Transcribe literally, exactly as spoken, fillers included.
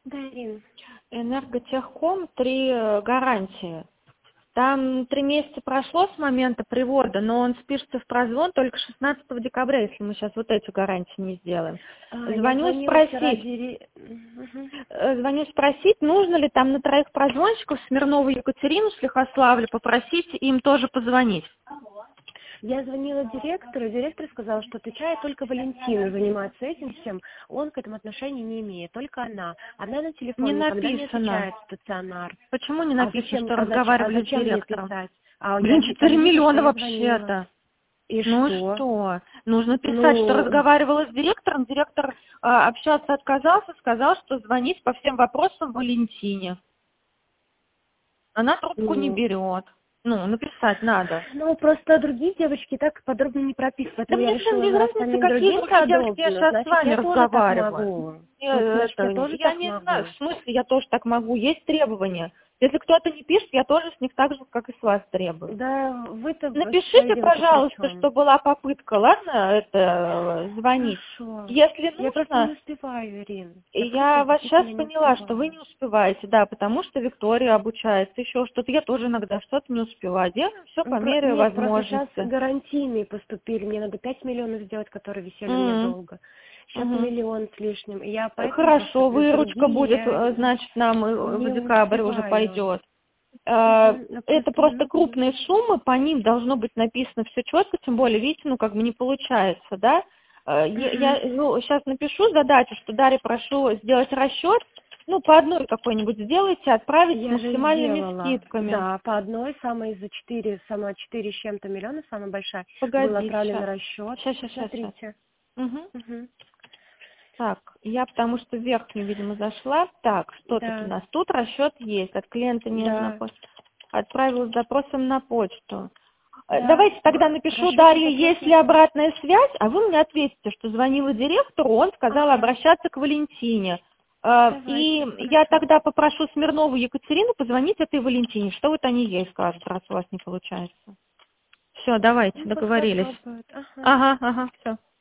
Да, Ирина. Энерготехком, три э, гарантии. Там три месяца прошло с момента привода, но он спишется в прозвон только шестнадцатого декабря, если мы сейчас вот эти гарантии не сделаем. А, я Звоню звонила вчера спросить, дире... Мгм. э, звоню спросить, нужно ли там на троих прозвонщиков Смирнову Екатерину с Лихославля попросить им тоже позвонить. Я звонила директору, директор сказал, что отвечает только Валентина заниматься этим всем, он к этому отношения не имеет, только она. Она на Не телефон никогда не написано. отвечает в стационар. Почему не А написано, зачем, что а зач- а разговаривали с зачем ей директором? писать? А я Блин, там четыре вижу, что миллиона я звонила. вообще-то. И Ну и что? что? Нужно писать, что Ну, разговаривала с директором. Директор а, общаться отказался, сказал, что звонить по всем вопросам Валентине. Она трубку не ну, берет. Ну, написать надо. ну, просто другие девочки так подробно не прописывают, Да поэтому я мне всем решила, без ну, раз разницы, самим какие другим другие девочки, я подобно, сейчас с значит, вами я тоже так разговариваю. могу. Э, Ну, значит, это, я тоже я так не знаю, могу. в смысле, я тоже так могу. Есть требования. Если кто-то не пишет, я тоже с них так же, как и с вас требую. Да, вы-то в своей Напишите, дело-то при пожалуйста, чем? что была попытка, ладно, это э, звонить. Хорошо. Если Я просто не нужно, успеваю, Ирин. Я я просто вас сейчас действительно не поняла, что вы успеваю. не успеваете, да, потому что Виктория обучается, еще что-то. Я тоже иногда что-то не успеваю. Делаем все по Ну, про- мере Нет, просто сейчас возможности. гарантийные поступили. Мне надо пять миллионов сделать, которые висели у меня М, долго. Сейчас мгм. миллион с лишним. И я поэтому просто Хорошо, плюс выручка другие будет, я э, значит, нам э, в не декабрь уже успеваю. пойдет. Э, Мгм. Ну, Это просто просто много. крупные суммы, по ним должно быть написано все четко, тем более, видите, ну как бы не получается, да. Э, Я, Мгм. я, ну, сейчас напишу задачу, что Дарья, прошу сделать расчет, ну по одной какой-нибудь сделайте, отправить с Я же максимальными сделала. скидками. Да, по одной, самой за четыре, сама четыре с чем-то миллиона, самая большая, был Погодите, отправлен сейчас, расчет. сейчас, сейчас, сейчас, сейчас. Посмотрите. Мгм. Мгм. Так, я потому что в верхнюю, видимо, зашла. Так, что тут у Да, нас? Тут расчет есть. От клиента не на да, почту. Отправил с запросом на почту. Э, да. Давайте тогда напишу Расчет и Дарью, запрос есть ли написан. обратная связь, а вы мне ответите, что звонила директору, он сказал Ага, обращаться к Валентине. Э, И давайте, я хорошо. тогда попрошу Смирнову Екатерину позвонить этой Валентине. Что вот они ей скажут, раз у вас не получается? Все, давайте, Ну, пусть договорились. попробуют. Ага. Ага, ага, все.